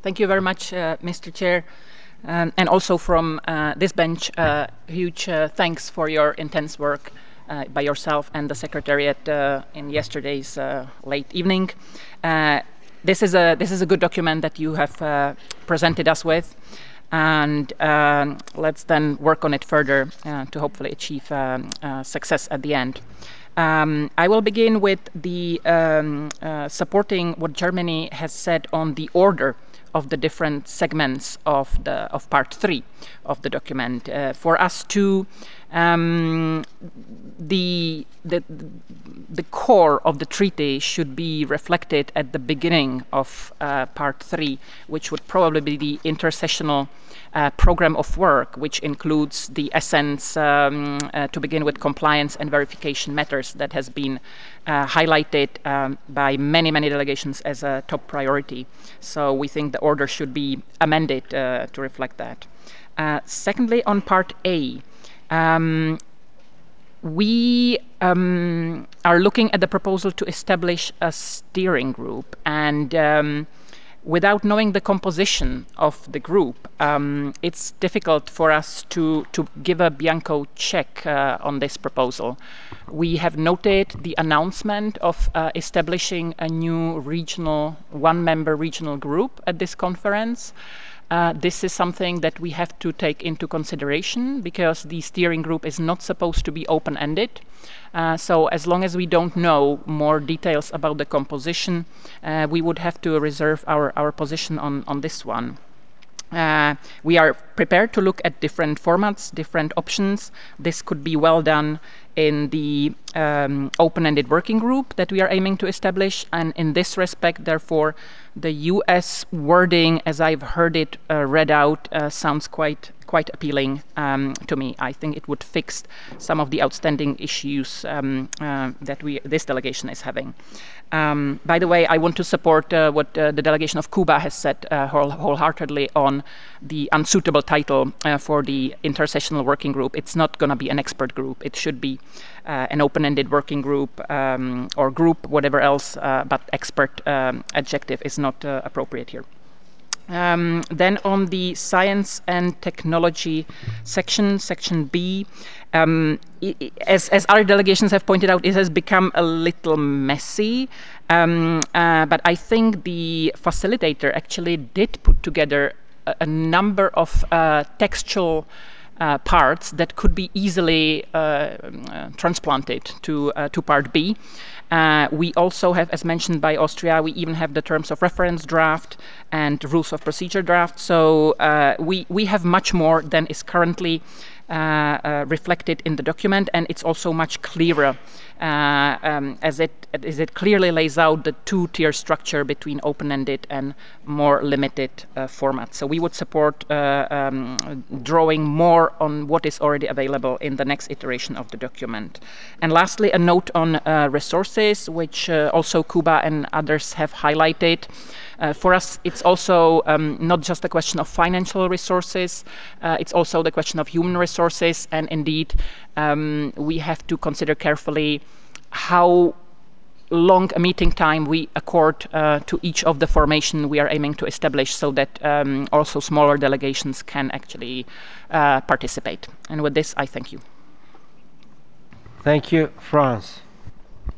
Thank you very much, Mr. Chair. And also from this bench, huge thanks for your intense work by yourself and the Secretariat in yesterday's late evening. This is a good document that you have presented us with, and let's then work on it further to hopefully achieve success at the end. I will begin with the supporting what Germany has said on the order of the different segments of part 3 of the document. For us to the core of the treaty should be reflected at the beginning of part 3, which would probably be the intersessional program of work, which includes the essence to begin with compliance and verification matters that has been highlighted by many delegations as a top priority. So we think the order should be amended to reflect that. Secondly, on part A, we are looking at the proposal to establish a steering group, and without knowing the composition of the group, it's difficult for us to give a bianco check on this proposal. We have noted the announcement of establishing a new one-member regional group at this conference. This is something that we have to take into consideration because the steering group is not supposed to be open-ended. So as long as we don't know more details about the composition, we would have to reserve our position on this one. We are prepared to look at different formats, different options. This could be well done in the open-ended working group that we are aiming to establish. And in this respect, therefore, the US wording, as I've heard it read out, sounds quite appealing to me. I think it would fix some of the outstanding issues that this delegation is having. By the way, I want to support what the delegation of Cuba has said wholeheartedly on the unsuitable title for the intersessional working group. It's not going to be an expert group. It should be an open-ended working group or group, whatever else, but expert adjective is not appropriate here. Then on the science and technology section B, as other delegations have pointed out, it has become a little messy. But I think the facilitator actually did put together a number of textual parts that could be easily transplanted to part B. We also have, as mentioned by Austria, we even have the terms of reference draft and rules of procedure draft. So we have much more than is currently reflected in the document, and it's also much clearer as it clearly lays out the two-tier structure between open-ended and more limited formats. So we would support drawing more on what is already available in the next iteration of the document. And lastly, a note on resources, which also Cuba and others have highlighted. For us, it's also not just a question of financial resources, it's also the question of human resources, and indeed we have to consider carefully how long a meeting time we accord to each of the formation we are aiming to establish so that also smaller delegations can actually participate. And with this, I thank you. Thank you, France.